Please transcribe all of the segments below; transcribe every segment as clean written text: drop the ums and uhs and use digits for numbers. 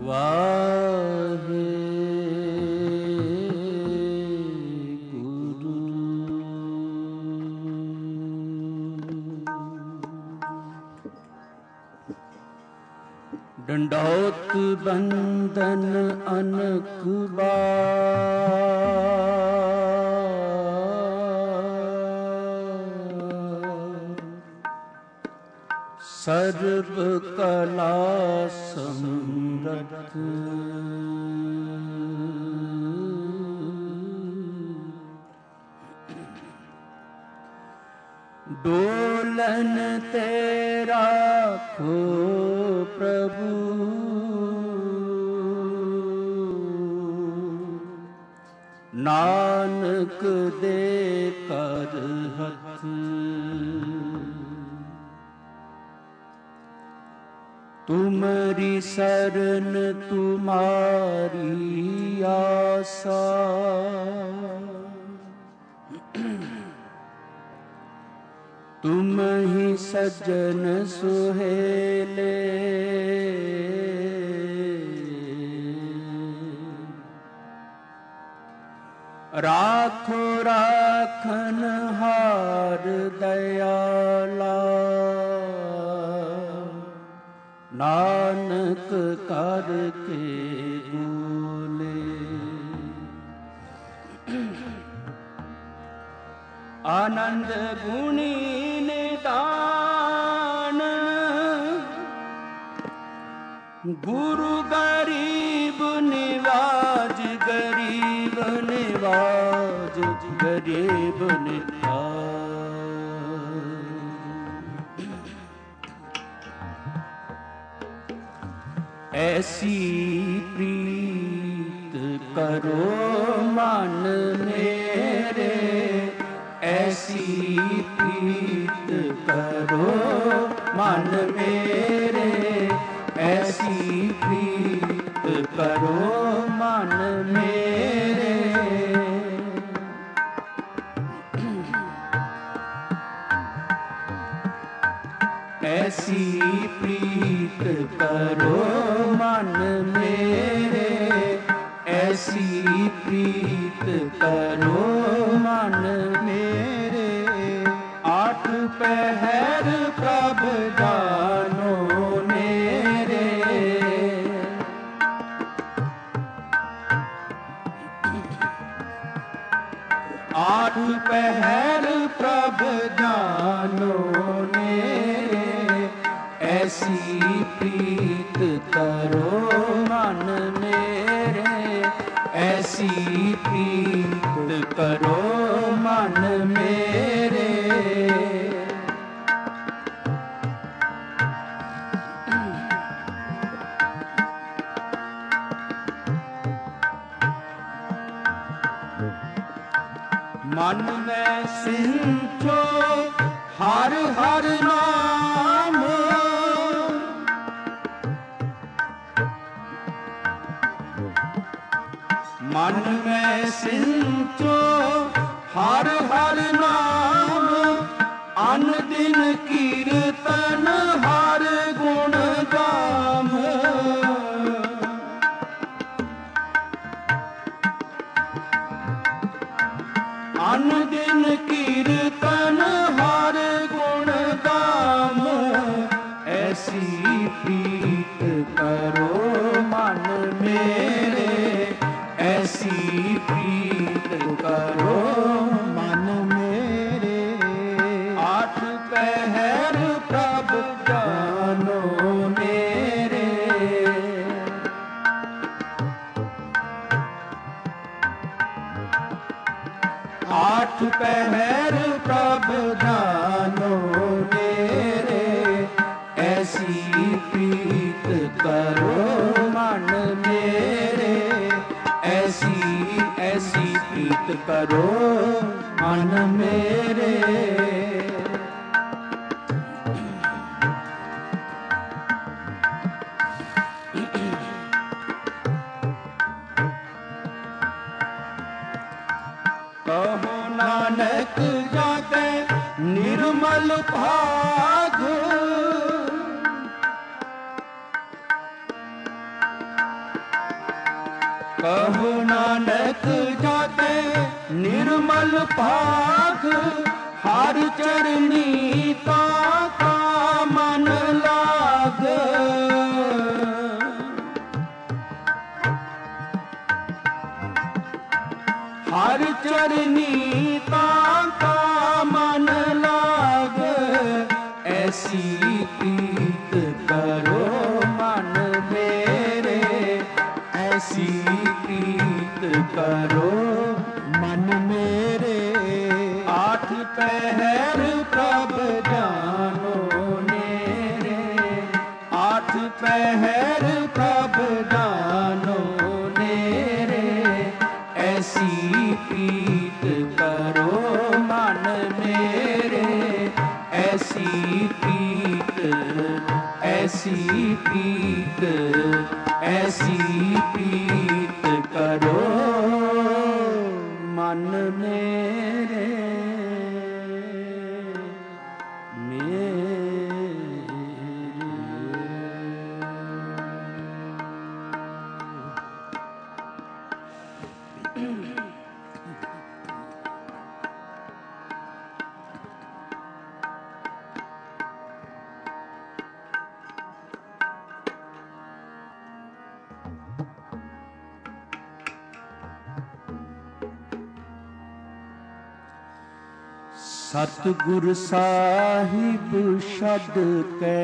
वाहे गुरु। डंडौत बंदन अनक सर्व कला समरथ। डोलन तेरा खो प्रभु, नानक दे कर हथ। तुमरी शरण तुम्हारी आशा, तुम ही सज्जन सुहेले। राखो राखन हार दयाला, नानक करके बोले। आनंद गुणी निदान, गुरु गरीब निवाज, गरीब निवाज, गरीब निवाज। ऐसी प्रीत करो मन मेरे, ऐसी प्रीत करो मन मेरे, ऐसी प्रीत करो मन मेरे। ऐसी प्रीत करो मन मेरे, ऐसी प्रीत करो मन मेरे। आठ पहर प्रभ जानो मेरे, आठ पहर प्रभ जानो मेरे। ऐसी प्रीत करो मन मेरे, ऐसी प्रीत करो मन मेरे। मन में सिंचो हर हर नाम, मन में सिंचो हर हर नाम। अन दिन कीर्तन हर गुण गाम, अन दिन कीर्तन हर गुण गाम। ऐसी प्रीत करो मन मेरे, ऐसी प्रीत करो मन मेरे। आठ पहर प्रभ जानो मेरे, आठ पहर प्रभ जानो मेरे। ऐसी प्रीत करो मन मेरे, ऐसी ऐसी प्रीत करो मन मेरे। कहो नानक जाके निर्मल भाग, ਕਹੋ ਨਾਨਕ ਜਾਤੇ ਨਿਰਮਲ ਭਾਗ, ਹਰ ਚਰਨੀ ਤਾ ਕਾ ਮਨ ਲਾਗ। ਹਰ ਚਰਨੀ ਤਾ ਕਾ ਮਨ ਲਾਗ, ਐਸੀ ਪ੍ਰੀਤ ਕਰੋ ਮਨ ਮੇਰੇ, ਐਸੀ ਪ੍ਰੀਤ ਕਰੋ ਮਨ ਮੇਰੇ। ਆਠ ਪਹਿਰ ਪ੍ਰਭ ਜਾਨੋ ਨੇਰੇ, ਆਠ ਪਹਿਰ ਪ੍ਰਭ ਜਾਨੋ ਨੇਰੇ, ਐਸੀ ਪ੍ਰੀਤ ਕਰੋ ਮਨ ਮੇਰੇ, ਐਸੀ ਪ੍ਰੀਤ, ਐਸੀ ਪ੍ਰੀਤ, ਐਸੀ ਪ੍ਰੀਤ ਕਰੋ ਮਨ ਮੇਰੇ, ਸਤਿਗੁਰ ਸਾਹਿਬ ਛੱਡ ਕੇ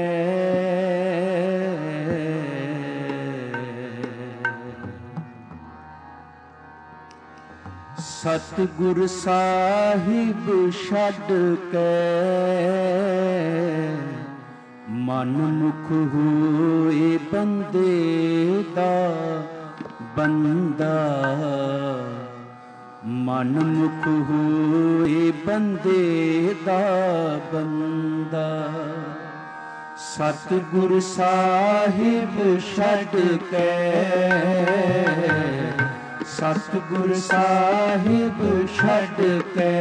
ਸਤਿਗੁਰ ਸਾਹਿਬ ਛੱਡ ਕੇ ਮਨ ਮੁਖ ਹੋਏ ਬੰਦੇ ਦਾ ਬੰਦਾ, ਮਨ ਮੁਖ ਹੋਏ ਬੰਦੇ ਦਾ ਬੰਦਾ। ਸਤਿਗੁਰ ਸਾਹਿਬ ਛੱਡ ਕੇ ਸਤਿਗੁਰ ਸਾਹਿਬ ਛੱਡ ਕੇ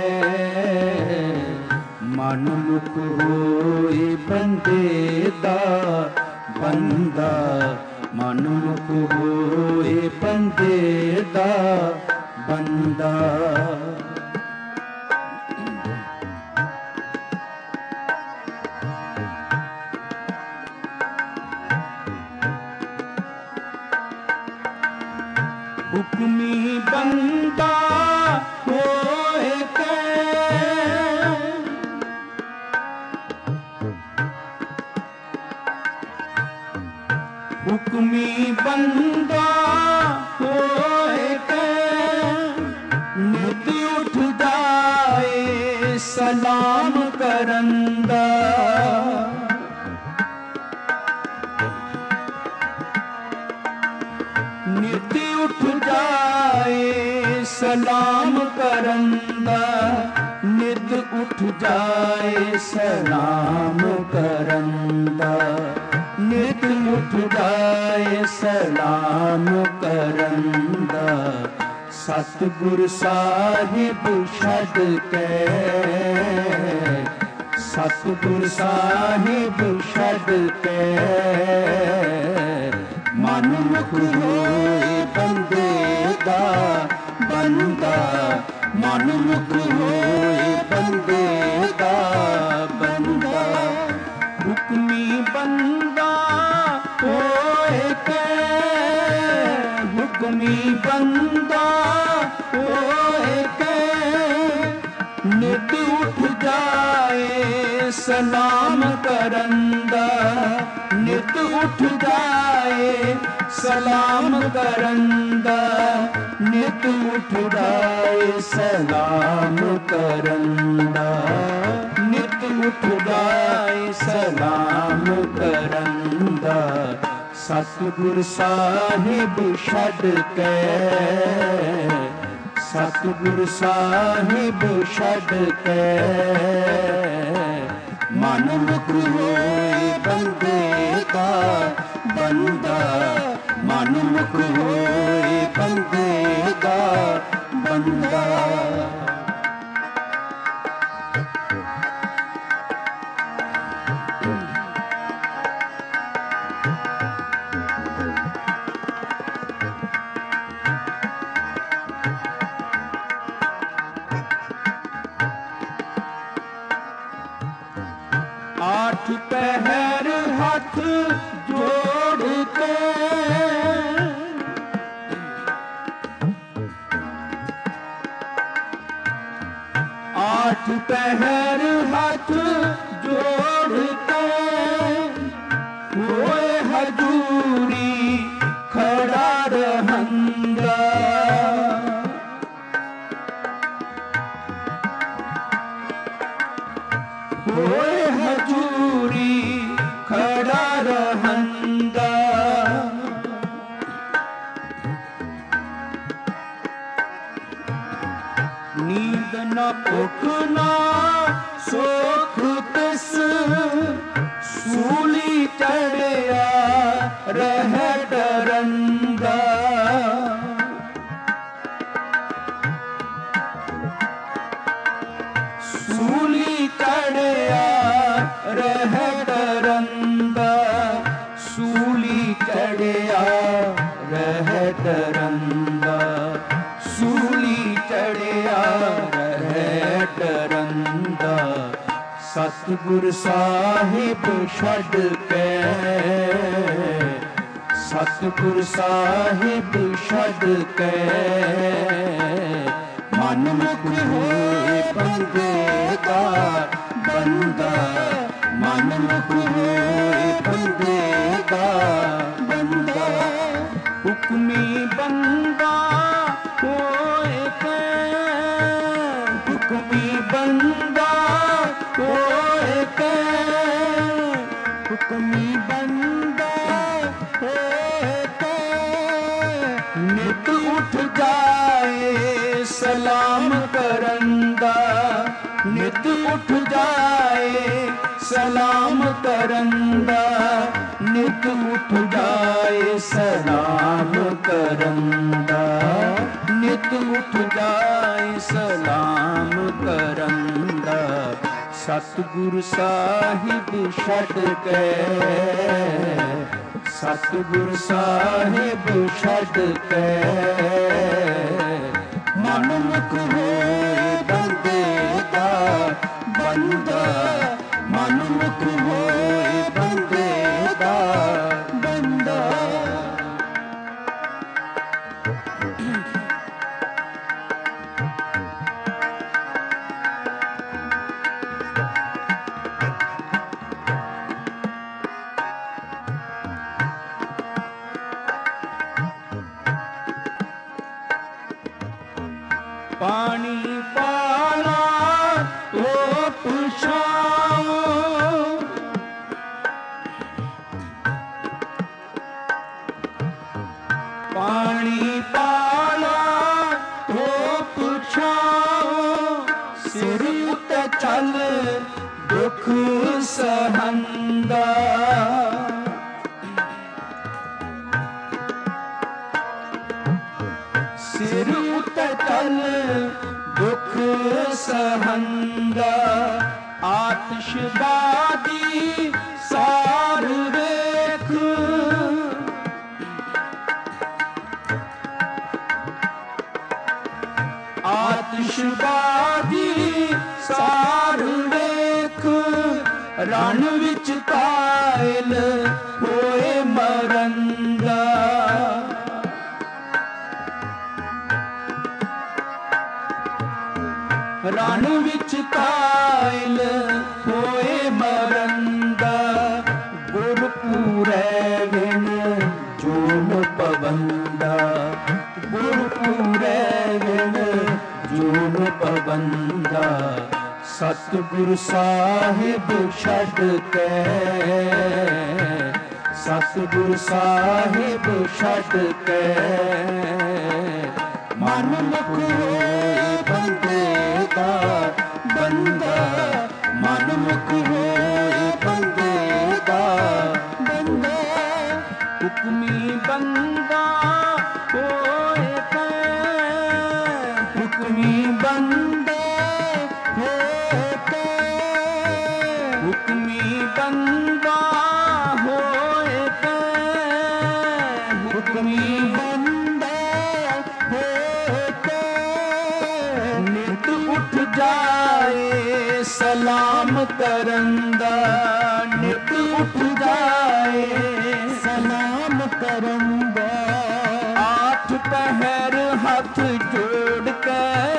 ਮਨ ਮੁਖ ਹੋਏ ਬੰਦੇ ਦਾ ਬੰਦਾ, ਮਨ ਮੁਖ ਹੋਏ ਬੰਦੇ ਦਾ ਬੰਦਾ। ਹੁਕਮੀ ਬੰਦਾ ਹੋਏ ਕੇ ਹੁਕਮੀ ਬੰਦਾ ਹੋਏ ਕੇ ਨਿਤ ਉੱਠ ਜਾਏ ਸਲਾਮ ਕਰਨ ਦਾ। ਨਿਤ ਉੱਠ ਜਾਏ ਸਲਾਮ ਕਰਨ ਦਾ, ਨਿਤ ਉੱਠ ਜਾਏ ਸਲਾਮ ਕਰਨ ਦਾ, ਨਿਤ ਉੱਠ ਜਾਏ ਸਲਾਮ ਕਰਨ ਦਾ। ਸਤਿਗੁਰ ਸਾਹਿਬ ਛੱਡ ਕੇ ਸਤਿਗੁਰ ਸਾਹਿਬ ਛੱਡ ਕੇ ਮਨ ਮੁਖ ਹੋਏ ਬੰਦੇ ਦਾ ਬੰਦਾ, ਮਨ ਮੁਖ ਹੋਏ ਬੰਦੇ ਦਾ ਬੰਦਾ। ਹੁਕਮੀ ਬੰਦਾ ਹੋਏ ਕੇ ਹੁਕਮੀ ਬੰਦਾ ਹੋਏ ਕੇ ਨਿਤ ਉੱਠ ਜਾਏ ਸਲਾਮ ਕਰਨ ਦਾ, ਨਿਤ ਉੱਠ ਜਾਏ ਸਲਾਮ ਕਰਨ ਦਾ, ਨਿਤ ਉੱਠ ਜਾਏ ਸਲਾਮ ਕਰਨ ਦਾ, ਨਿਤ ਉੱਠ ਜਾਏ ਸਲਾਮ ਕਰਨ ਦਾ। ਸਤਿਗੁਰ ਸਾਹਿਬ ਛੱਡ ਕੇ ਸਤਿਗੁਰ ਸਾਹਿਬ ਛੱਡ ਕੇ ਮਨ ਮੁਖ ਹੋਏ ਬੰਦੇ ਦਾ ਬੰਦਾ, ਮਨ ਮੁਖ ਹੋਏ ਬੰਦੇ ਦਾ ਬੰਦਾ। ਭੁਖ ਨਾ ਸੁਖ ਤਿਸ ਸੂਲੀ ਚੜਿਆ ਰਹਿ ਡਰੰਦਾ। ਸੂਲੀ ਚੜਿਆ ਰਹਿ ਡਰੰਦਾ, ਸੂਲੀ ਚੜਿਆ ਰਹਿ ਡਰੰਦਾ, ਸੂਲੀ ਚੜਿਆ ਰਹਿ ਡਰੰਦਾ। ਸਤਿਗੁਰ ਸਾਹਿਬ ਛੱਡ ਕੇ, ਸਤਿਗੁਰ ਸਾਹਿਬ ਛੱਡ ਕੇ ਮਨਮੁਖ ਹੋਏ ਬੰਦੇ ਦਾ ਬੰਦਾ, ਮਨਮੁਖ ਹੋਏ ਬੰਦੇ ਦਾ ਬੰਦਾ। ਹੁਕਮੀ ਬੰਦਾ ਹੋਏ ਕੇ, ਹੁਕਮੀ ਬੰਦਾ ਹੋਏ ਕੇ, ਹੁਕਮੀ ਬੰਦਾ ਹੋਏ ਕੇ। ਨਿਤ ਉੱਠ ਜਾਏ ਸਲਾਮ ਕਰਨ ਦਾ, ਨਿਤ ਉੱਠ ਜਾਏ ਸਲਾਮ ਕਰਨ ਦਾ, ਨਿਤ ਉੱਠ ਜਾਏ ਸਲਾਮ ਕਰਨ ਦਾ, ਨਿਤ ਉੱਠ ਜਾਏ ਸਲਾਮ ਕਰਨ ਦਾ। ਸਤਿਗੁਰ ਸਾਹਿਬ ਛੱਡ ਕੇ, ਸਤਿਗੁਰ ਸਾਹਿਬ ਛੱਡ ਕੇ ਮਨਮੁਖ ਹੋਏ ਬੰਦੇ ਦਾ ਬੰਦਾ, ਮਨਮੁਖ ਹੋਏ ਬੰਦੇ ਦਾ ਬੰਦਾ। ਪਾਣੀ ਪਾਲਾ ਧੁੱਪ ਛਾਂ, ਪਾਣੀ ਪਾਲਾ ਧੁੱਪ ਛਾਂ। ਸਿਰ ਉੱਤੇ ਚੱਲ ਦੁੱਖ ਸਹੰਦਾ, ਸਿਰ ਉੱਤੇ ਚੱਲ ਦੁੱਖ ਸਹੰਦਾ। ਆਤਿਸ਼ਬਾਜ਼ੀ ਸਾਰ ਵੇਖ, ਆਤਿਸ਼ਬਾਜ਼ੀ ਸਾਰ ਵੇਖ। ਰਣ ਵਿੱਚ ਕਾਇਲ ਹੋਏ ਮਰੰਦਾ, ਰਣ ਵਿੱਚ ਕਾਇਲ ਹੋਏ ਮਰੰਦਾ। ਗੁਰਪੂਰੈ ਵਿਣ ਜੋਨ ਪਵੰਦਾ, ਗੁਰਪੂਰੈ ਵਿਣ ਜੋਨ ਪਵੰਦਾ। ਸਤਿਗੁਰ ਸਾਹਿਬ ਛੱਡ ਕੇ, ਸਤਿਗੁਰ ਸਾਹਿਬ ਛੱਡ ਕੇ ਮਨਮੁਖ ਹੋਏ ਬੰਦੇ ਦਾ ਬੰਦਾ, ਮਨਮੁਖ ਹੋਏ ਬੰਦੇ ਦਾ ਬੰਦਾ। ਹੁਕਮੀ ਬੰਦਾ ਹੋਏ ਕੇ, ਹੁਕਮੀ ਬੰਦੇ ਹੋਏ ਕੇ, ਹੁਕਮੀ ਬੰਦਾ ਹੋਏ ਕੇ, ਹੁਕਮੀ ਬੰਦੇ ਹੋਏ ਕੇ। ਨਿਤ ਉੱਠ ਜਾਏ ਸਲਾਮ ਕਰਨ ਦਾ, ਨਿਤ ਉੱਠ ਜਾਏ ਸਲਾਮ ਕਰਨ ਦਾ। ਆਠ ਪਹਿਰ ਹੱਥ ਜੋੜ ਕੇ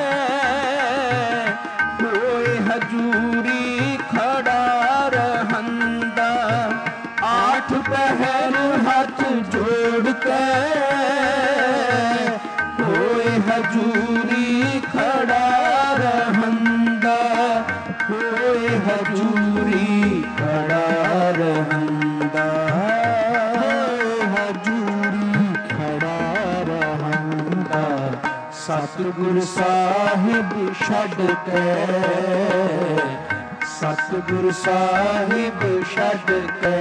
ਹੋਏ ਹਜੂਰੀ ਖੜਾ ਰਹੰਦਾ। ਆਠ ਪਹਿਰ ਹੱਥ ਜੋੜ ਕੇ ਹੋਏ ਹਜੂਰੀ ਖੜਾ ਰਹੰਦਾ, ਹੋਏ ਹਜੂਰੀ ਖੜਾ ਰਹੰਦਾ, ਹੋਏ ਹਜੂਰੀ ਖੜਾ ਰਹੰਦਾ। सतगुर साहिब छड़ के, सतगुर साहिब छड़ के,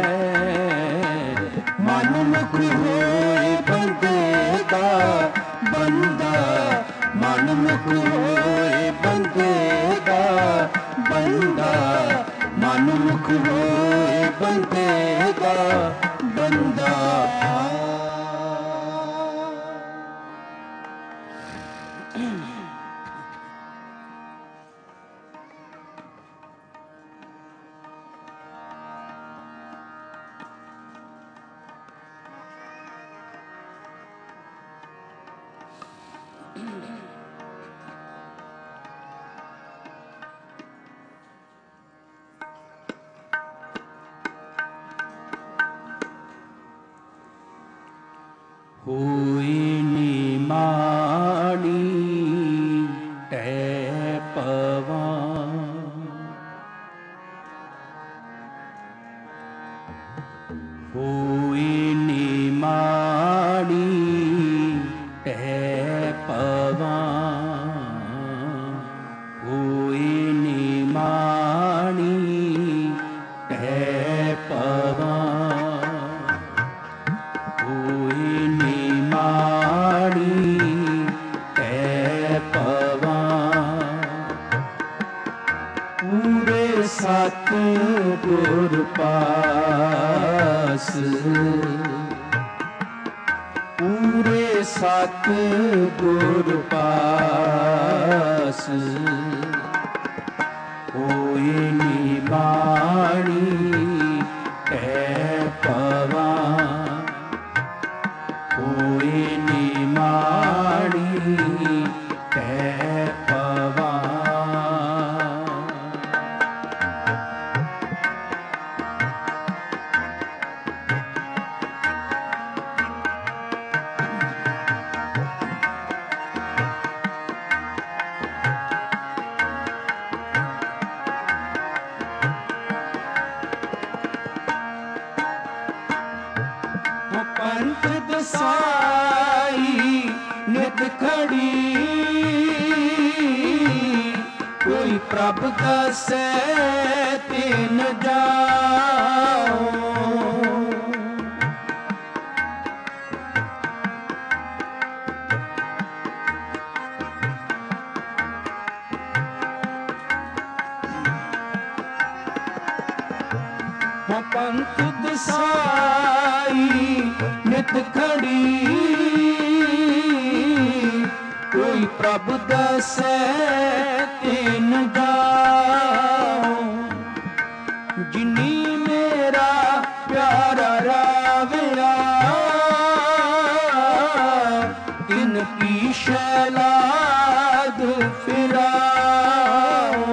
मन मुख होए बंदे दा बंदा, मन मुख होए बंदे दा बंदा, मन मुख होए बंदे दा बंदा। होई निमाणी टै पवां, होई निमाणी टै पवां, होई निमाणी टै पवां, होई निमाणी टै पवां। पूरे सतगुर पास, पूरे सतगुर पास, होई निमाणी टै पवां, होई निमाणी टै पवां। पंथ दसाई नित खड़ी, कोई प्रभ दसै तिन जाओ, पंथ दसाई नित खड़ी, कोई प्रभ दसै तिन जाओ, जिनी मेरा प्यारा रावया तिन की शैलाद फिराओ।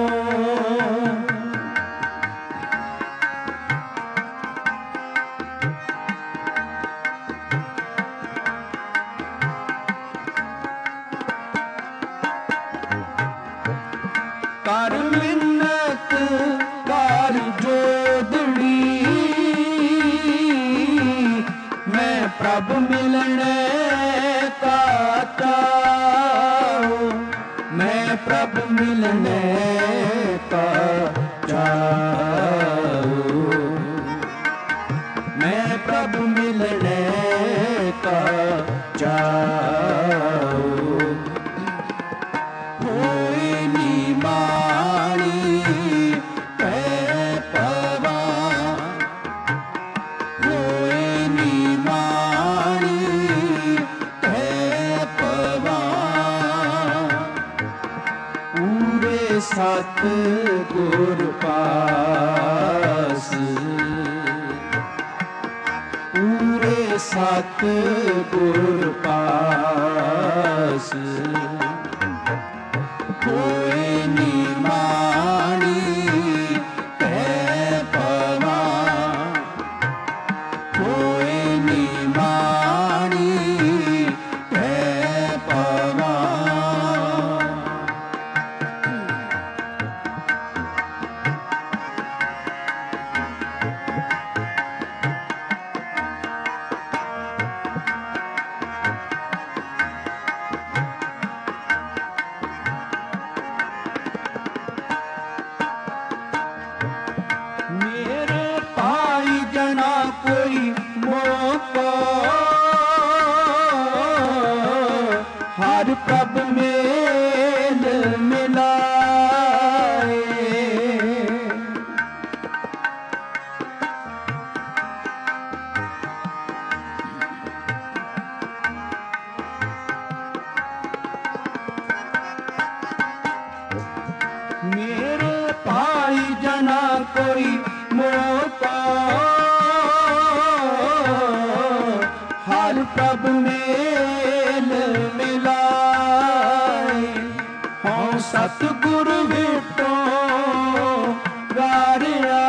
कर मिन्नत कर जोदड़ी, मैं प्रभ मिलने का चाहूं, मैं प्रभ मिलने का चाहूं, मैं प्रभ मिलने का चाहूं। होई निमाणी टै पवां, होई निमाणी टै पवां। पूरे सतगुर पास, पूरे सतगुर पास, होई निमाणी टै पवां, होई निमाणी टै पवां। हर प्रभ मेल मिलाए हों सतगुर भेटो गारिया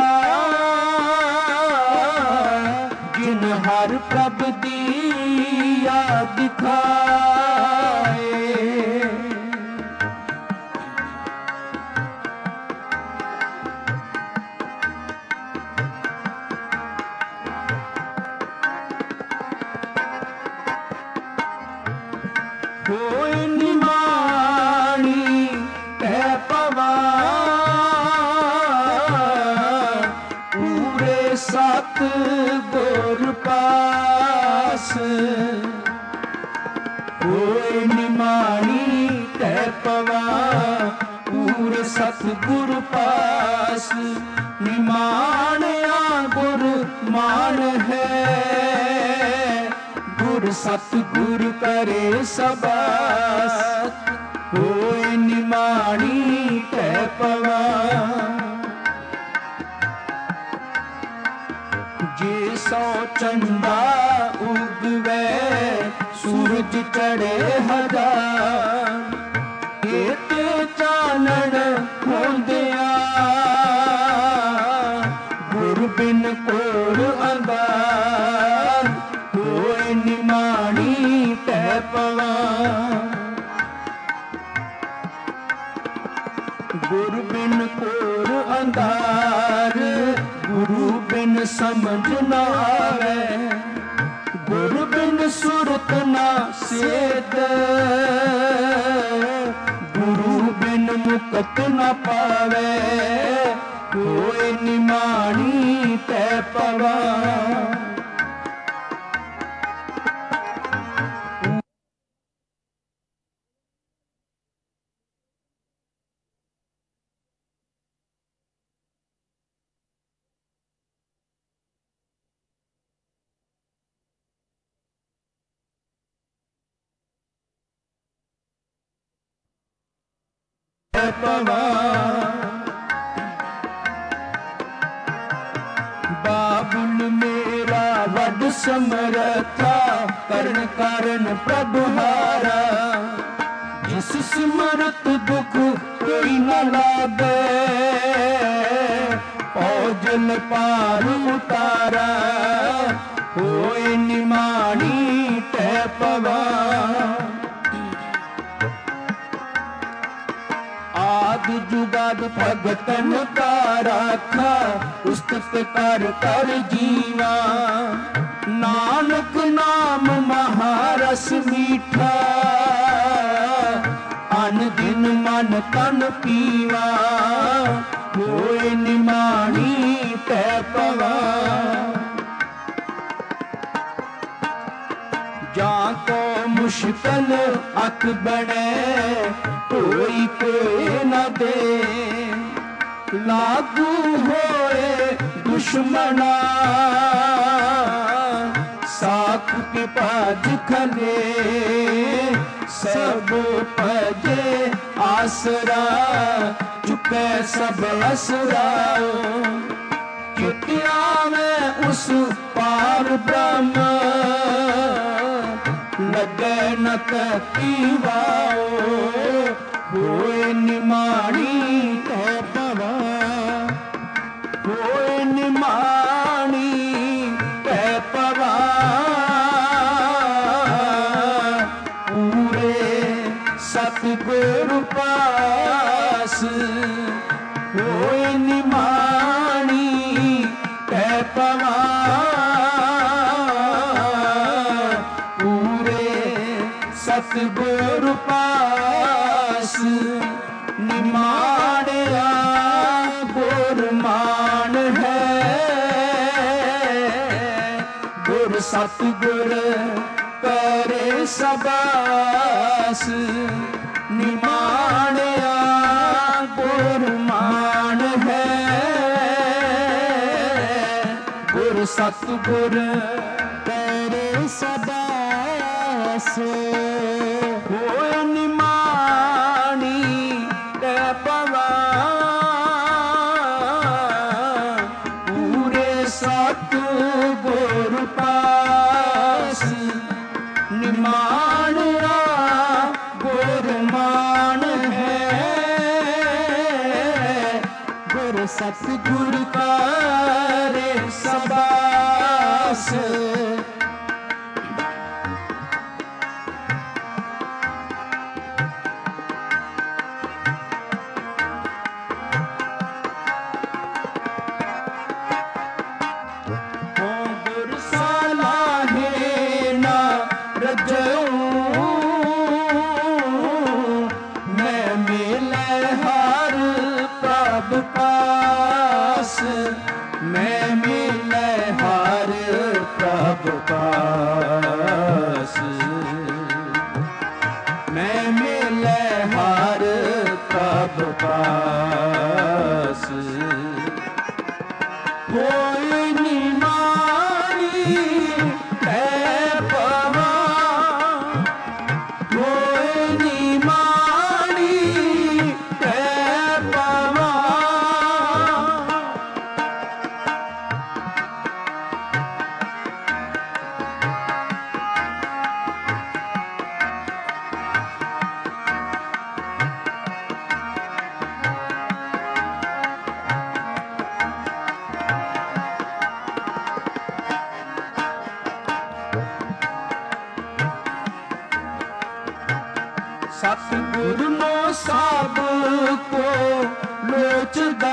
जिन हर प्रभ दिया दिखाए कोई निमाणी कह पवा पूरे सत गुर पास कोई निमाणी कह पवा पूरे सत गुर पास निमाणया गुर मान है गुर सतगुर करे सबास कोई निमाणी कह पवा जे सौ चंदा उगवे सूरज चढ़े हजार एते चानण होंदिया गुर बिन कोर अंधार कोई निमाणी कह पवा गुरु बिन कोर अंधार गुरु बिन समझ न आवे गुरु बिन सुरत न सेद गुरु बिन मुक्त न पावे कोई निमाणी कह पवा पवा बाबुल मेरा वड समरथा करण कारण प्रभु हारा जिस सिमरत दुख कोई न लागे औजल पार उतारा कोई निमाणी कह पवा आदि जुगाद भगतन का राखा उस्तत कर कर जीवा नानक नाम महारस मीठा अन दिन मन तन पीवा कोई निमाणी कह पवा जाको मुश्किल अक बने कोई कोई न दे लागू होए दुश्मना साख के पाज खले सब पजे आसरा चुके सब असरा कितिया में उस पार ब्रह्म लगे न तीवाओ कोई निमाणी कह पवा कोई निमाणी कह पवा पूरे सतगुर पास कोई निमाणी कह पवा सतगुर पास निमाणया गुर मान है गुर सतगुर करे सबास निमाणया गुर मान है गुर सतगुर करे सबास होए निमाणी कह पवा पूरे सतगुर पास रजऊं मैं मिले हर प्रभ पास, मैं मिले हर प्रभ पास, मैं मिले हर प्रभ पास। कोई निमानी है पवा, कोई निमानी है पवा, सतगुरु नो सब को लोचदा,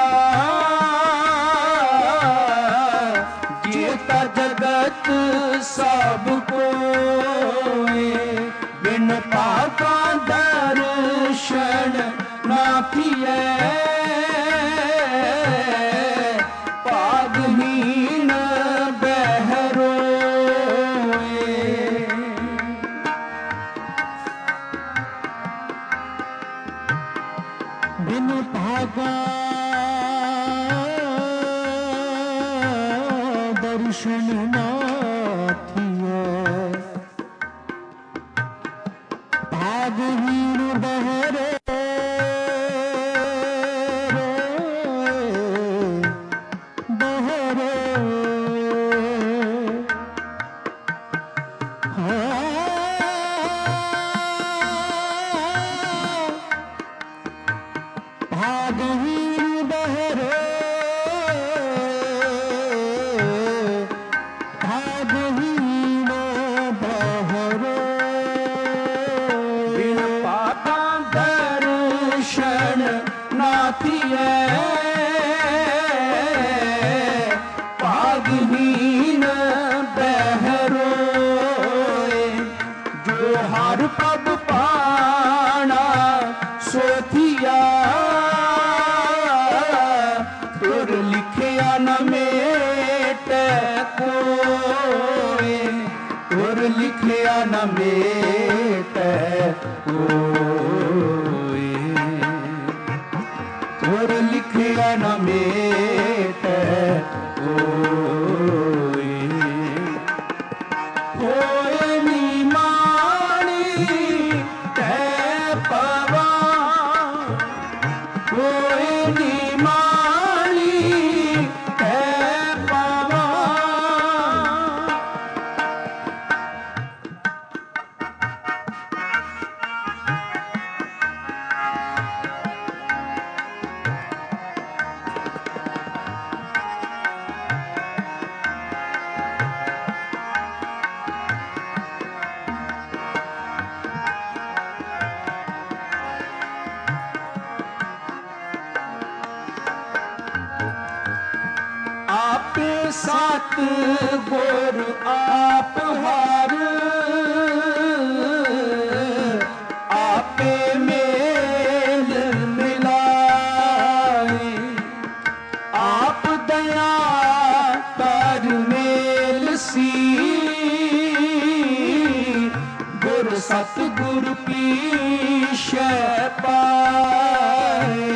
जेता जगत सब कोय, बिन पाका दर्शन ना किए, पागहीन बहरोए। बिन भागा दर्शन ना थिए, भागहीन बहरे बहरे भागहीन बहरे, भागहीन बहरे। बिन पाका दर्शन ना थिए, भागहीन बहरोए। जो हर पद पाना सोथिया, तुर लिखिया न मेट कोय, तुर लिखिया न मेट कोय, तुर लिखिया न मेट कोय। कोई निमानी है पवा, कोई निमानी है पवा। आपे सात गुर आप हार, आपे मेल मिलाए, आप दया कर मेल सी, गुर सतगुर पीछ पाए।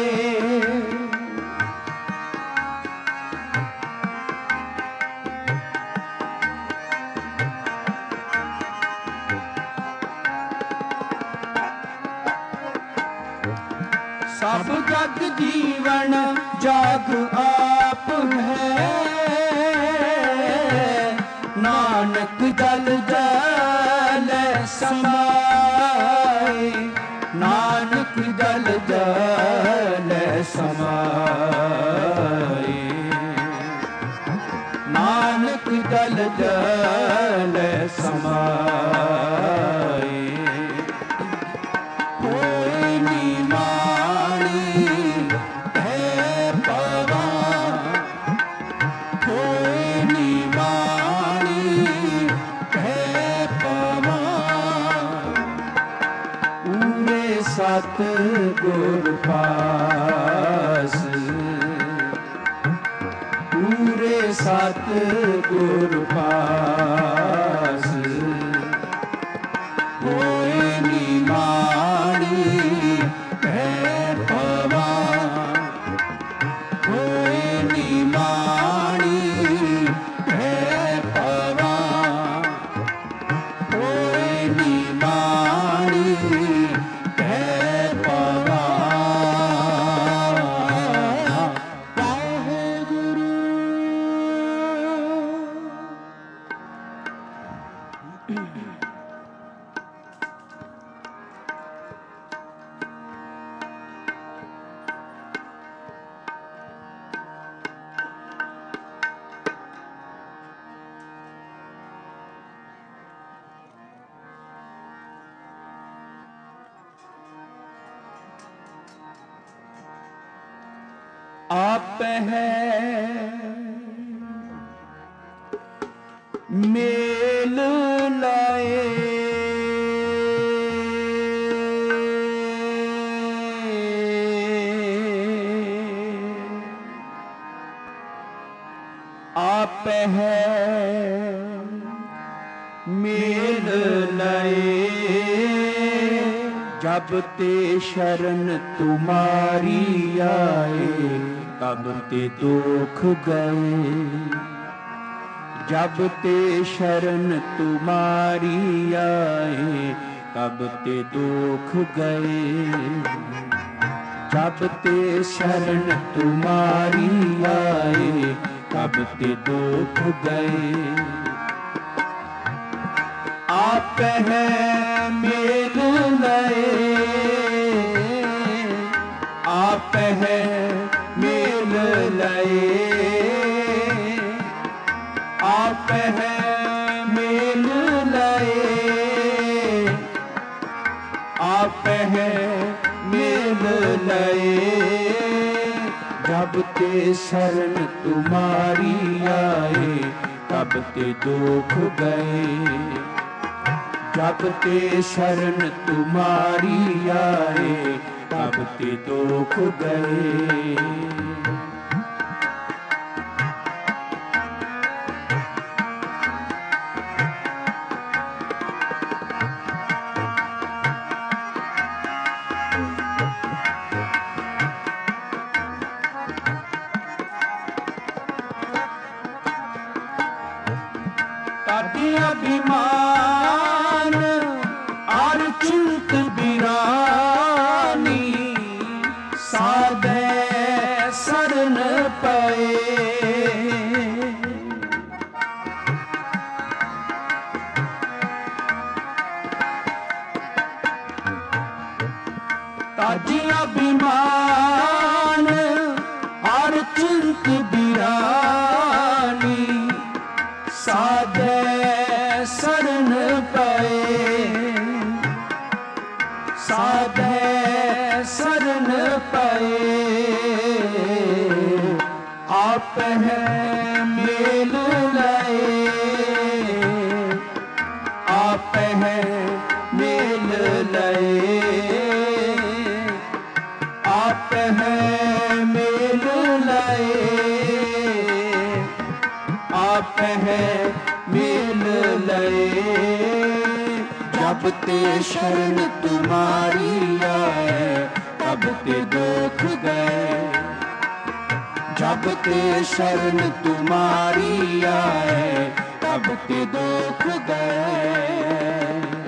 सब जग जीवन जाग आप है, नानक जल जल समाए, नानक जल जल समाए, नानक जल जल समाए। कोई निमानी है पवा, सतगुर पास, पूरे सतगुर पास। कोई निमाणी है पवन, कोई निमाणी है पवन, कोई निमाणी है पवन। वाहेगुरु। आप है मेल लाए, आप है मेल लाए। जब ते शरण तुम्हारी आए, तब ते दुख गए। जब ते शरण तुम्हारी आए, तब ते दुख गए। जब ते शरण तुम्हारी आए, तब ते दुख गए। आप है मेल लाए, आप है मेल लाए, आप है मेल लाए, आप है मेल लाए। जब ते शरण तुम्हारी आए, तब ते दुख गए। जब ते शरण तुम्हारी आए, तब ते दुख गए। ताती अभिमान और चिंत बिरानी, साधे शरण पाए। ताती अभिमान और चिंत बिरानी, साधे शरण पाए। साधे शरण पाए। आप है मेल लाए, आप है मेल लाए, आप है मेल लाए, आप है मेल लाए। जब ते शरण तुम्हारी आए, तब ते दुख गए। जब ते शरण तुम्हारी आए, तब ते दुख गए।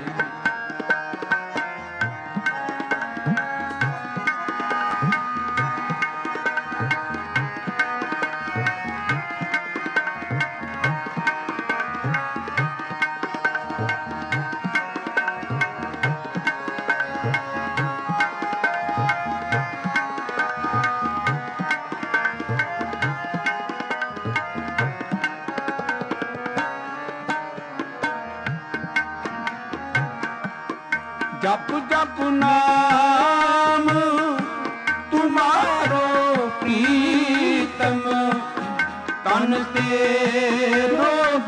जप जप नाम तुम्हारो प्रीतम, तन ते रोग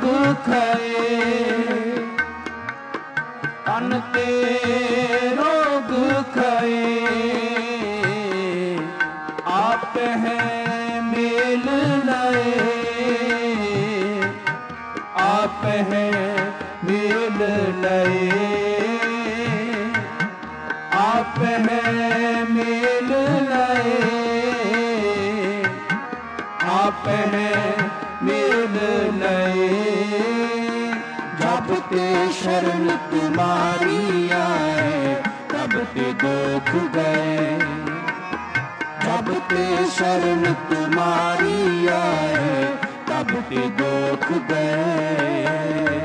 खाए, तन ते रोग खाए। मेल लए, आप है मेल लए, आप है मेल लए। जब ते शरण तुम्हारी आए तब ते दुख गए, जब ते शरण तुम्हारी आए तब ते दुख गए।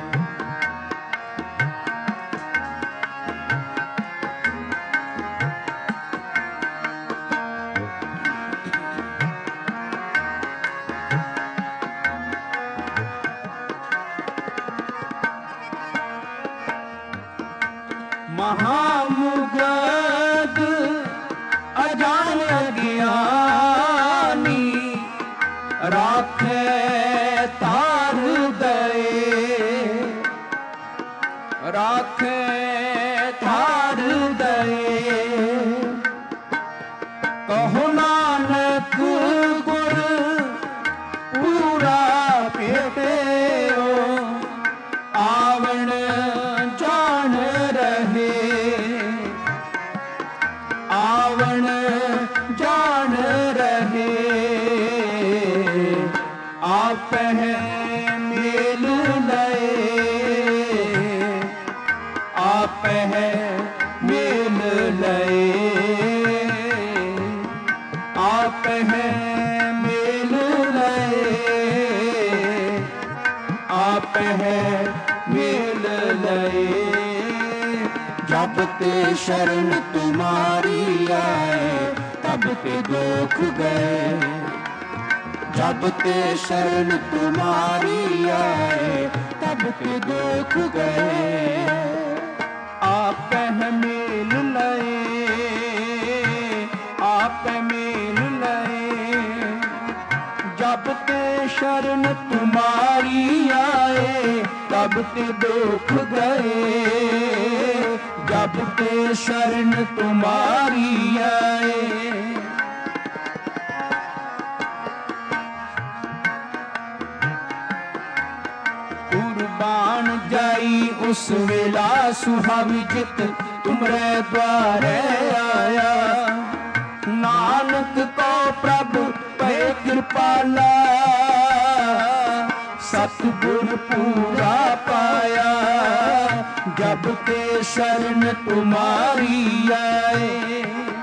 महामुगद अजान अज्ञानी राखे तार दए, राखे तार दए। कहो नानक गुर पूरा भेटे हो, आवण जान रहे, आवण जान रहे। आप है मेल लए, आप है मेल लए, आप है मेल लए, आप है मेल लए। जब ते शरण तुम्हारी आए तब ते दुख गए, जब ते शरण तुम्हारी आए तब ते दुख गए। आप है मेल लए, आप मेल लए। जब ते शरण तुम्हारी आए तब ते दुख गए, जब ते शरण तुम्हारी आए। कुर्बान जाई उस वेला सुहावी जित तुमरे द्वारे आया, नानक को प्रभु पे कृपाला, सतगुर पूरा पाया। जब ते शरण तुम्हारी आए,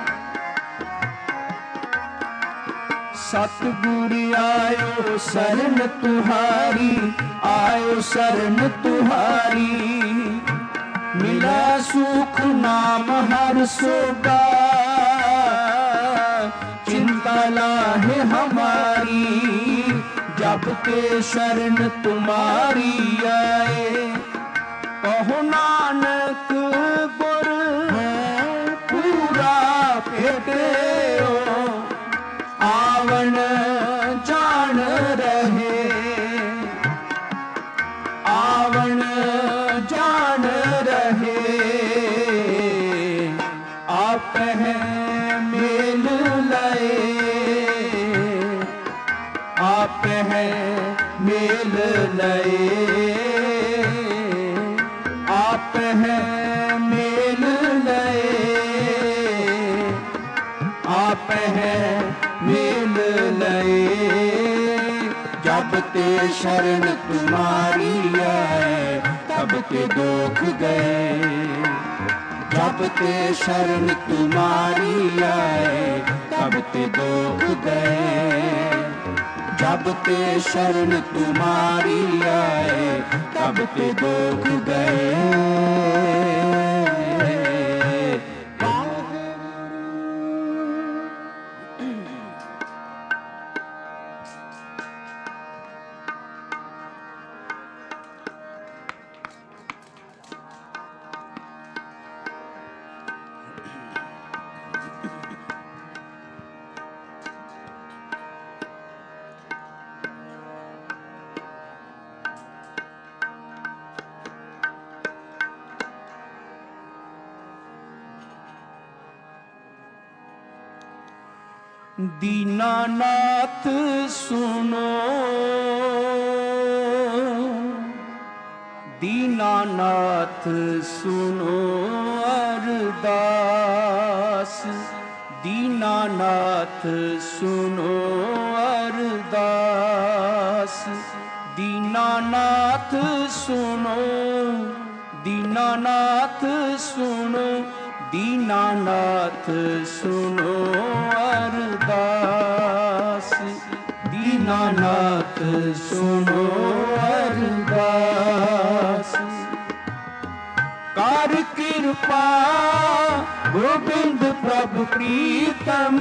सतगुर आयो शरण तुम्हारी, आयो शरण तुम्हारी। मिला सुख नाम हर सोगा, चिंता लाहे हमारी। जब ते शरण तुम्हारी आए, कहो नानक गुर पूरा भेटे हो, आवण जान रहे, आवण जान रहे। आप है मेल लए, आप है मेल लए, आप है मेल लए, आप है मेल लए। जब ते शरण तुम्हारी आए तब ते दुख गए, जब ते शरण तुम्हारी आए तब ते दुख गए, जब ते शरण तुम्हारी आए तब ते दुख गए। दीनानाथ सुनो, दीन दीनानाथ सुनो अरदास, दीनानाथ सुनो अरदास, दीनानाथ सुनो, दीनानाथ सुनो, दीनानाथ सुनो अरदास, दीनानाथ सुनो अरदास। कर कृपा गोविंद प्रभु प्रीतम,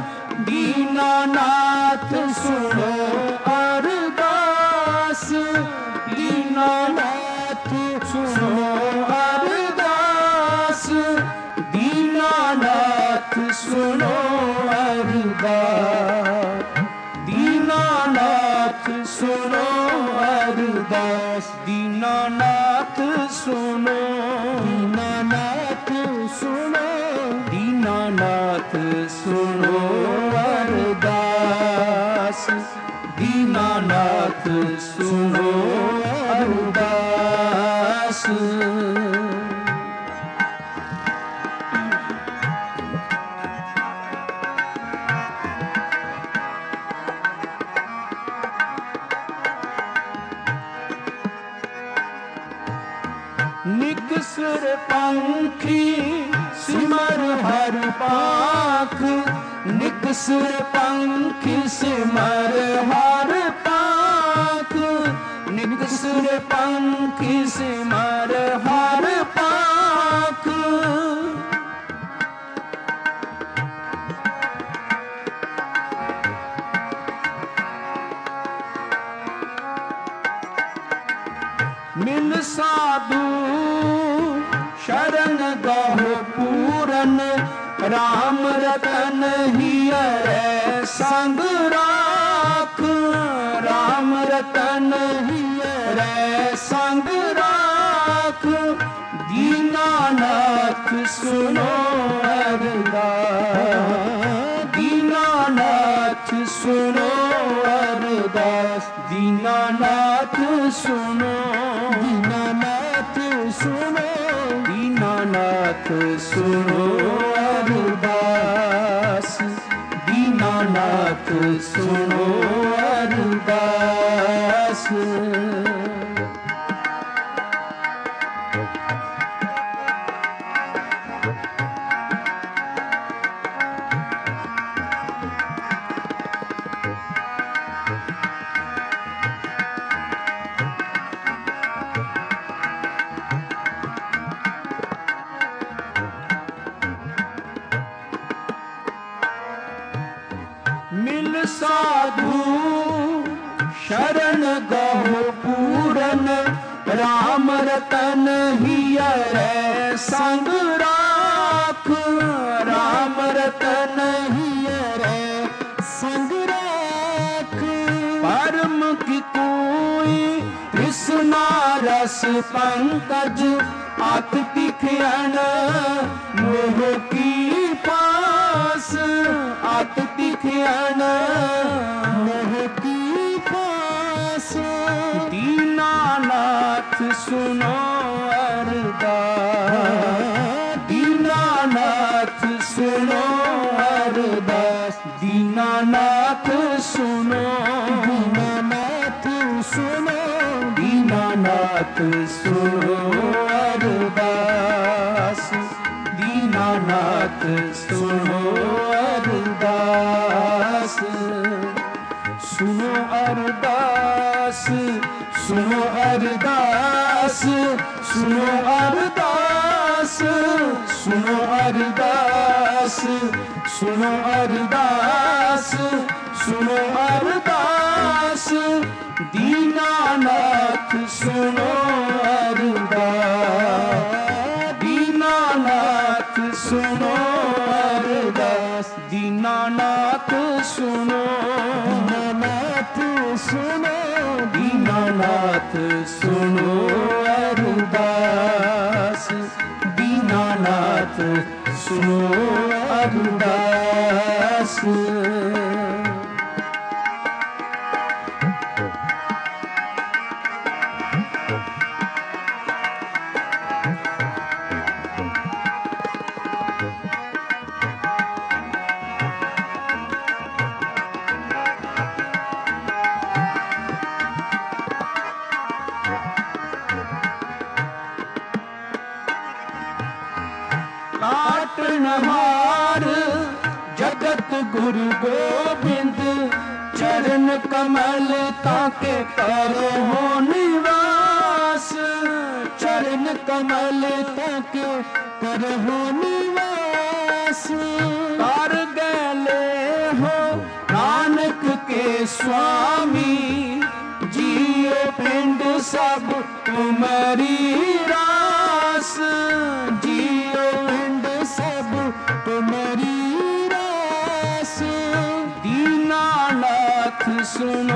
दीनानाथ सुनो अरदास, दीनानाथ सुनो अरदास, दीनानाथ सुनो अरदास, दीनानाथ सुनो अरदास, दीनानाथ सुनो, दीनानाथ सुनो, दीनानाथ सुनो अरदास, दीनानाथ सुनो अरदास। निकसुर पंखी सिमर हर पाख, निकसुर पंखी सिमर हर पाख, निकसुर पंखी सिमर हर पाख। मिल साधु शरण गहो पूरन, राम रतन हियरै संग राख, राम रतन हियरै संग राख, दीनानाथ सुनो अरदास, दीनानाथ सुनो अरदास, दीनानाथ सुनो, दीनानाथ सुनो, दीनानाथ सुनो अरदास, दीनानाथ सुनो अरदास। मिल साधु शरण गहो पूरन, राम रतन हियरै संग राख, राम रतन हियरै संग राख। परम की कोई कृष्णा रस पंकज, आत तिखयन मोह की पास, आत तिखयन मोह की पास। दीनानाथ सुनो अरदास, दीनानाथ सुनो अरदास, दीनानाथ सुनो, दीनानाथ सुनो, दीनानाथ सुनो अरदास, दीनानाथ सुनो अरदास। सुनो अरदास, सुनो अरदास, सुनो अरदास, सुनो अरदास, सुनो अरदास, सुनो अरदास, दीनानाथ सुनो अरदास, दीनानाथ सुनो अरदास, दीनानाथ सुनो, दीनानाथ सुनो, दीनानाथ सुनो अरदास, दीनानाथ सुनो अरदास। पाटनहार जगत गुरु गोबिंद चरण कमल ताके करो निवास चरण कमल ताके करो निवास कर गले हो नानक के स्वामी जियो पिंड सब तुम्हारी रास जियो पिंड सब तुम्हारी रास दीनानाथ सुनो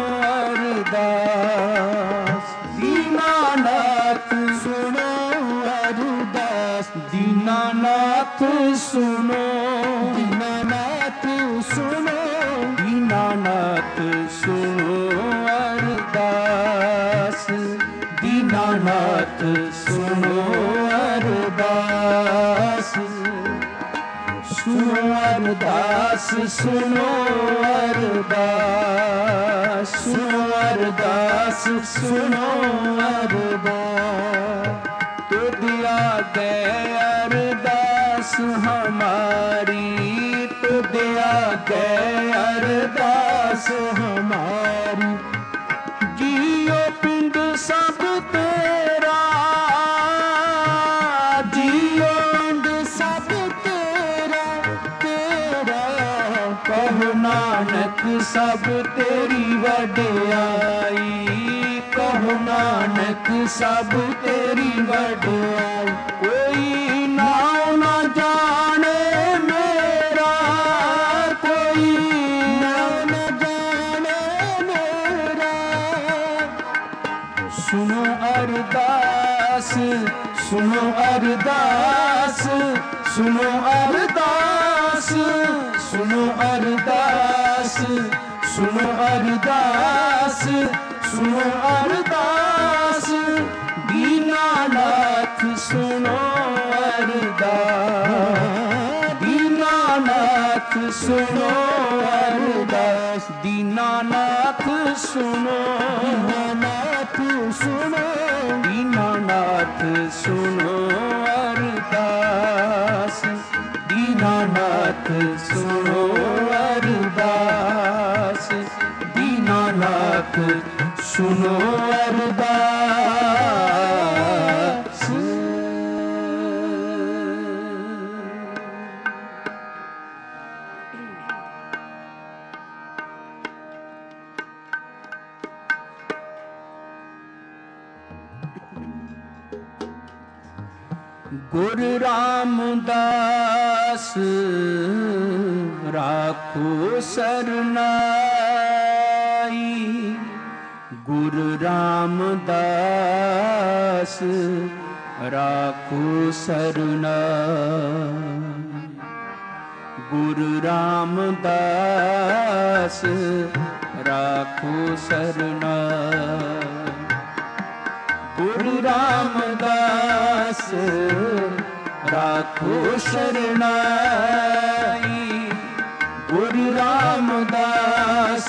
अरदास दीनानाथ सुनो अरदास दीनानाथ सुनो दीनानाथ सुनो दीनानाथ सुनो अरदास दीनानाथ सुनो अरदास सुनो अरदास सुनो अरदास सुनो अरदास सुनो अरदास तो दिया गए अरदास हमारी तो दिया गए अरदास हमारी जियो पिंड सब तेरा जियो पिंड सब तेरा तेरा कहो नानक सब तेरी वड्याई कहो नानक सब तेरी वड्याई कोई नाम न जाने मेरा कोई नाम न जाने मेरा सुनो अरदास सुनो अरदास सुनो अरदास सुनो अरदास सुनो अरदास सुनो अरदास दीनानाथ सुनो अरदास दीनानाथ सुनो अरदास दीनानाथ सुनो दीनानाथ सुनो दीनानाथ सुनो अरदास दीनानाथ सुनो अरदास दीनानाथ सुनो अरदास गुरु रामदास राखो सरनाई गुरु रामदास राखो सरनाई गुरु रामदास राखो सरनाई गुरु रामदास राखो शरणाई गुरु रामदास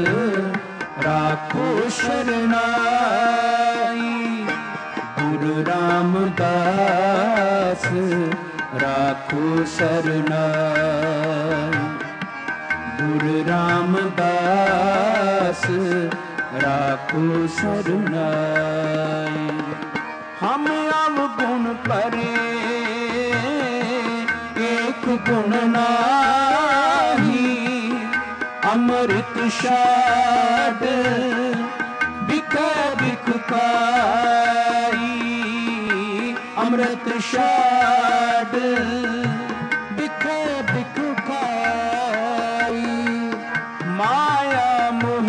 राखो शरणाई गुरु रामदास राखो शरणाई गुरु रामदास राखो शरणाई हम अवगुण परे एक गुण नाही अमृत शाद बिखै बिखुकाई अमृत शाद बिखै बिखुकाई माया मोह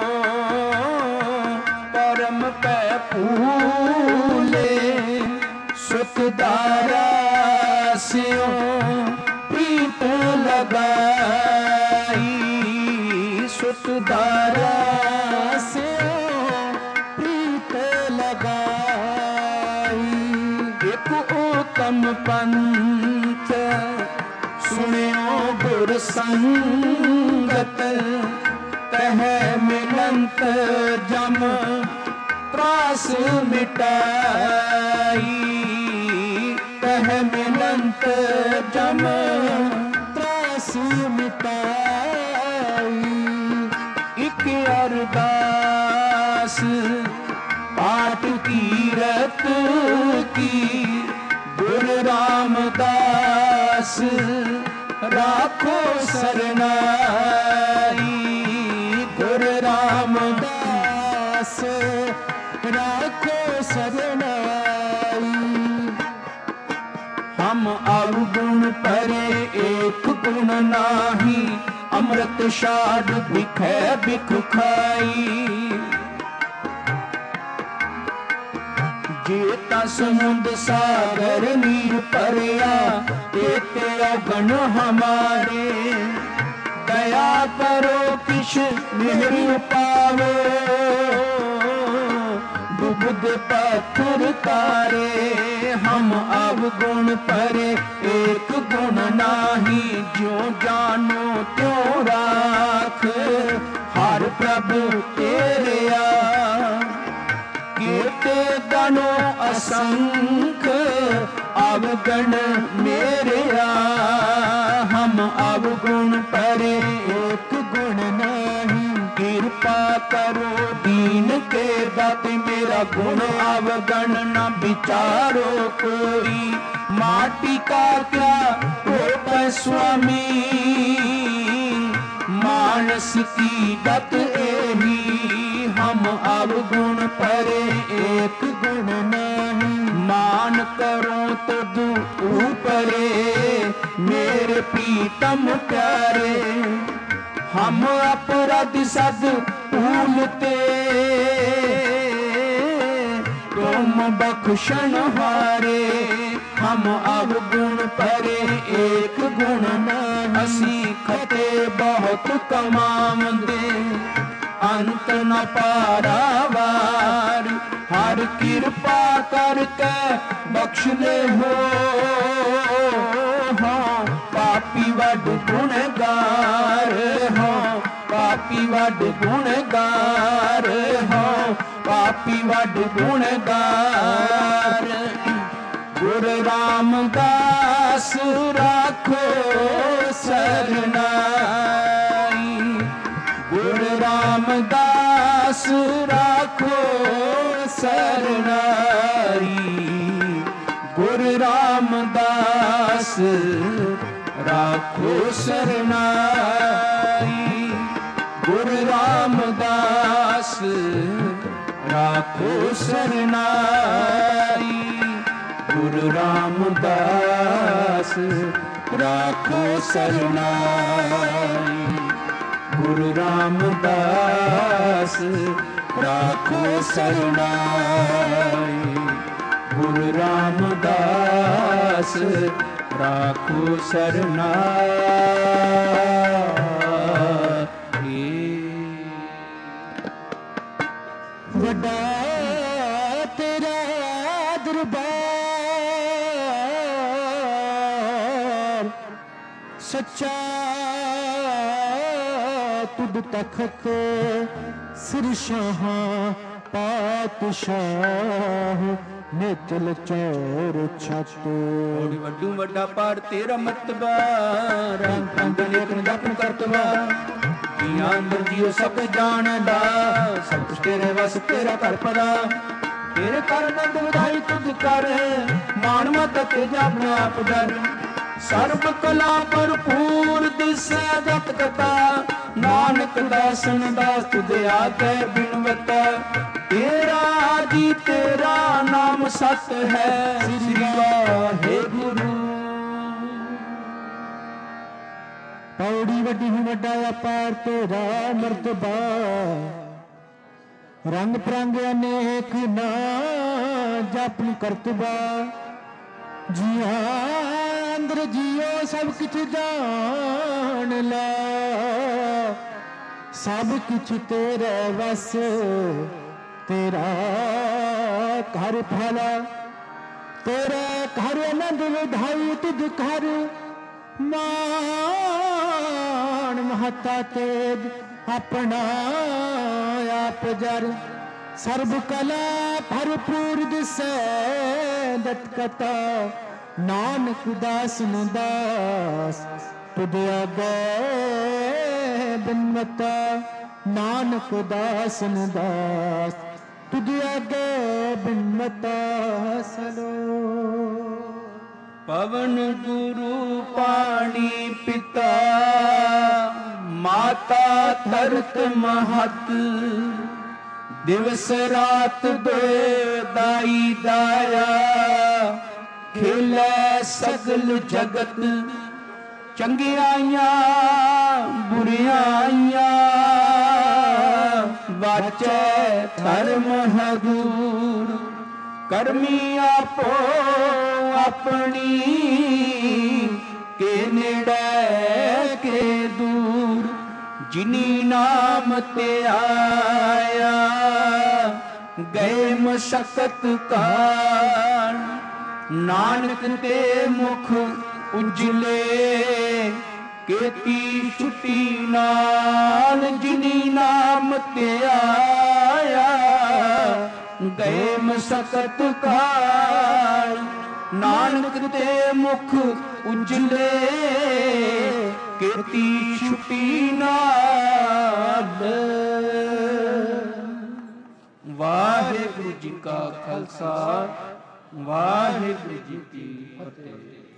परम पै फूले सुखदारा स्यो प्रीत लगाई सुखदारा स्यो प्रीत लगाई एक उत्तम पंथ सुनियो गुर संगत तह मिलंत जम त्रास मिटाई तह मिलंत जन्म त्रासु मिटाई। एक अरदास पाठ कीरत की गुरु रामदास राखो सरनाई। गुरु रामदास राखो सरनाई। हम अवगुण परे एक गुण नाही, अमृत शाद बिखै बिख खाई। जेता समुंद सागर नीर परिया, तेते अवगुण हमारे। दया करो किश मेरी पावो, डूबद पत्थर तारे। हम अवगुण परे एक गुण नाही, ज्यों जानो त्यों राख हर प्रभु तेरिया। कीर्ते गणो असंख अवगुण मेरिया। हम अवगुण परे एक गुण नहीं, कृपा करो दीन के दाते। मेरा गुण अवगुण न विचारो कोई, माटी का क्या रूप स्वामी। मानस की गत एही, हम अवगुण परे एक गुण नहीं। मान करो तो दू ऊपरे, मेरे प्रीतम प्यारे। हम अपराध सद भूलते, तुम बख्शन हारे। हम अवगुण परे एक गुण नहीं, असी खते बहुत कमावंदे अंत न पारावार। हर कृपा करके बख्श ले हो, हाँ पापी वड गुणगार हो। पापी वड गुणगार हो, पापी वड गुणगार। गुरु रामदास राखो सरनाई। गुरु रामदास राखो सरनाई। गुरु रामदास राखो सरनाई। गुरु रामदास राखो सरनाई। गुरु रामदास राखो सरनाई। गुरु रामदास राखो सरनाई। गुरु रामदास राखो सरनाई। वड्डा तेरा दरबार, सच्चा तुद तखत सिर शाह पातशाह। नितल चौर छत वड्डू वड्डा पार तेरा मतबा। रंग रंग नेक जपन करतवा, जियां अंदर जियो सब जानदा। सब कुछ तेरे वस तेरा कर पदा। तेरे कर नंद ਵਧਾਈ तुझ कर, मान मत तेज अपने आप डर। सर्व कला भरपूर दिसै जत कथा, नानक दासन दास तुझे आके बिनवता। तेरा जी तेरा नाम सत है, श्री वाहेगुरु। पौड़ी वड्डी ही वड्डा अपार तेरा मर्तबा। रंग परंग अनेक ना जपन करतबा। जिया अंदर जियो सब कुछ जान ला। सब कुछ तेरे वस तेरा घर फला। तेरे घर आनंद विधाई तुझ घर मान। महता तेज अपना आप जर। सर्व कला भरपूर दिसै दत्कता। ਨਾਨਕ ਦਾਸਨ ਦਾਸ ਤੁਧ ਆਗੇ ਬਿਨਵਤਾ। ਨਾਨਕ ਦਾਸਨ ਦਾਸ ਤੁਧ ਆਗੇ ਬਿਨਵਤਾ ਸਲੋ। ਪਵਨ ਗੁਰੂ ਪਾਣੀ ਪਿਤਾ ਮਾਤਾ ਧਰਤ ਮਹਤ। ਦਿਵਸ ਰਾਤ ਦੇ ਦਾਈ ਦਾਇਆ ਖੇਲੇ ਸਗਲ ਜਗਤ। ਚੰਗਿਆਈਆਂ ਬੁਰਿਆਈਆਂ ਵਾਚੈ ਧਰਮ ਹਦੂਰ। ਕਰਮੀ ਆਪੋ ਆਪਣੀ ਕੇ ਨੇੜੇ ਕੇ ਦੂਰ। ਜਿਨੀ ਨਾਮ ਤੇ ਆਇਆ ਗਏ ਮਸ਼ਕਤ ਕਾਲ। ਨਾਨਕ ਤੇ ਮੁਖ ਉਜਲੇ ਕੀਤੀ ਛੁੱਟੀ ਨਾਲ। ਜਿਨੀ ਨਾਮ ਤੇ ਆਇਆ ਗਏ ਮਸ਼ਕਤ ਕਾਲ। ਨਾਨਕ ਤੇ ਮੁਖ ਉਜਲੇ ਕੀਤੀ ਛੁੱਟੀ ਨਾਲ। ਵਾਹਿਗੁਰੂ ਜੀ ਕਾ ਖਾਲਸਾ ਵਾਹਿਗੁਰੂ ਜੀ ਕੀ ਫਤਿਹ।